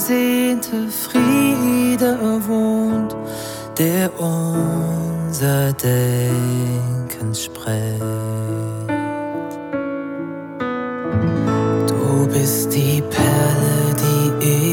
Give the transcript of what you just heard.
ersehnte Friede wohnt, der unser Denken sprengt. Du bist die Perle, die